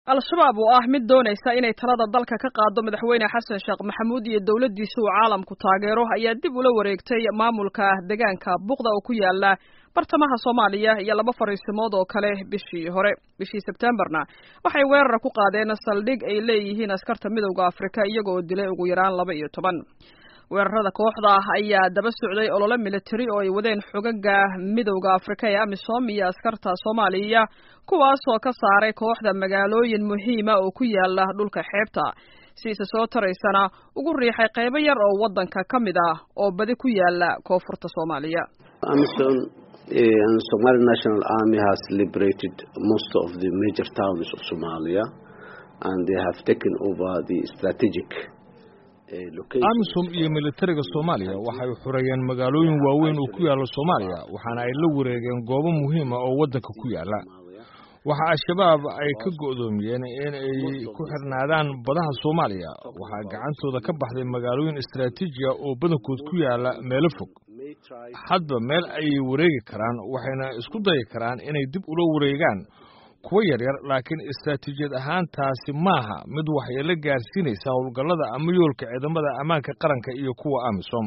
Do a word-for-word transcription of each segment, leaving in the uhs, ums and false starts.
al-shabaab oo ah mid doonaysa inay talada dalka ka qaado madaxweyne xasan sheekh maxamuud iyo dawladdiisa uu caalamku taageero ayaa dib ula wareegtay maamulka deegaanka buuqda oo ku yaala bartamaha Soomaaliya iyo laba fariisimood oo kale bishii hore bishii Septemberna waxay weerar ku qaadeen saldhig ay leeyihiin askarta midowga Afrika iyagoo dilay ugu yaraan laba iyo toban weerarada kooxda ayaa daba socday olole military oo ay wadeen xogaga midowga Afrika ee AMISOM iyo askarta Soomaaliya kuwaas oo ka saaray kooxda magaalooyin muhiim ah oo ku yaala dhulka xeebta siisa soo taraysana ugu riixay qaybo yar oo wadanka kamid ah oo badi ku yaala koonfurta Soomaaliya. AMISOM and Somali National Army has liberated most of the major towns of Somalia and they have taken over the strategic AMISOM iyo militariga Soomaaliya waxay xurayeen magaalooyin waaweyn oo ku yaala Soomaaliya waxaana ay la wareegeen goobo muhiim ah oo wadanka ku yaala waxa al-shabaab ay ka go'doomiyeen in ay ku xirnaadaan badaha Soomaaliya waxa gacantooda ka baxday magaalooyin istiraatiiji ah oo badankood ku yaala meel fog hadba meel ay wareegi karaan waxayna isku dayi karaan inay dib ula wareegaan kuwa yar yar laakiin istiraatiijiyad ahaan taasi maaha mid waxyeello gaarsiinaysa howlgallada ama yoolka ciidamada ammaanka qaranka iyo kuwa AMISOM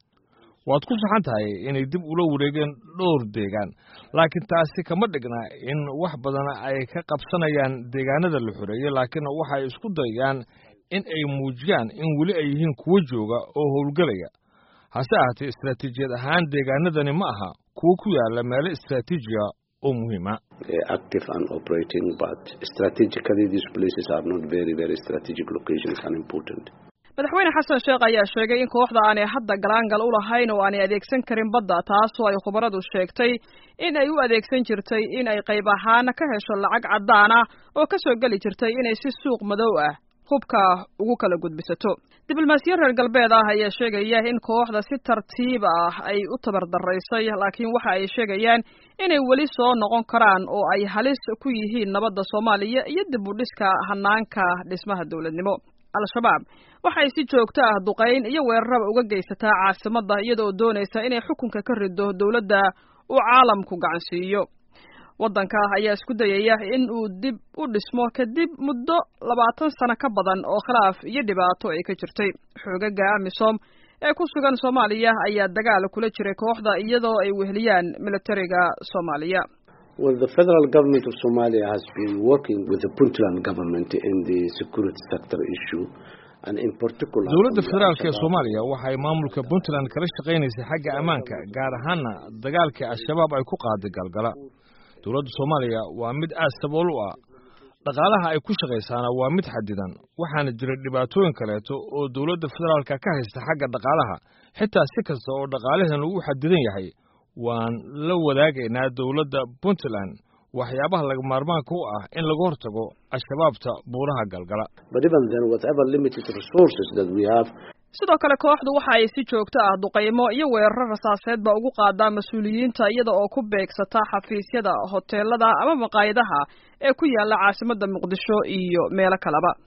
waad ku saxan tahay inay dib ula wareegeen dhowr deegaan laakiin taasi kama dhigna in wax badan ay ka qabsanayaan deegaanada la xoreeyay laakiin waxay isku dayayaan in ay muujiyaan in weli ay yihiin kuwa jooga oo howlgalaya hase ahaatee istiraatiijiyad ahaan deegaanadani ma aha kuwa ku yaala meelo istiraatiiji ah oo muhiim ah active and operating but strategically these places are not very very strategic locations and important. madaxweyne xasan sheekh ayaa sheegay in kooxda aanay hadda galaangal u lahayn oo aanay adeegsan karin badda taasoo ay khubaradu sheegtay in ay u adeegsan jirtay in ay qayb ahaan ka hesho lacag caddaan ah oo ka soo geli jirtay inay si suuq madow ah hubka ugu kala gudbisato diblomaasiyad reer galbeed ah ayaa sheegaya in kooxda si tartiib ah ay u tabardaraysay laakiin waxa ay sheegayaan inay weli soo noqon karaan oo ay halis ku yihiin nabadda Soomaaliya iyo dib u dhiska hanaanka dhismaha dawladnimo. al-shabaab waxay si joogto ah duqeyn iyo weerarada uga geysataa caasimadda iyadoo doonaysa inay xukunka ka rido dawladda uu caalamku gacansiiyo wadanka ayaa isku dayaya in uu dib u dhismo kadib muddo labaatan sano ka badan oo khilaaf iyo dhibaato ay ka jirtay xogaga AMISOM ee ku sugan Soomaaliya ayaa dagaal kula jiray kooxda iyadoo ay weheliyaan militariga Soomaaliya. Well, the federal government of Somalia has been working with the Puntland government in the security sector issue and in particular dawladda federaalka ee Soomaaliya waxay maamulka Puntland kala shaqeynaysaa xagga ammaanka gaar ahaan dagaalka al-shabaab ay ku qaaday galgala dawladda Soomaaliya waa mid aad sabool u ah dhaqaalaha ay ku shaqeysaana waa mid xadidan waxaana jira dhibaatooyin kale oo dawladda federaalka ka haysta xagga dhaqaalaha xitaa si kasta oo dhaqaalaheenu uu xadidan yahay waan la wadaagaynaa dawladda Puntland waxyaabaha laga maarmaanka u ah in laga hortago al-shabaabta buuraha galgala but even then whatever limited resources that we have sidoo kale kooxdu waxa ay si joogto ah duqeymo iyo weerar rasaaseedba ugu qaadaa mas'uuliyiinta iyada oo ku beegsata xafiisyada hoteelada ama maqaayadaha ee ku yaala caasimadda Muqdisho iyo meelo kaleba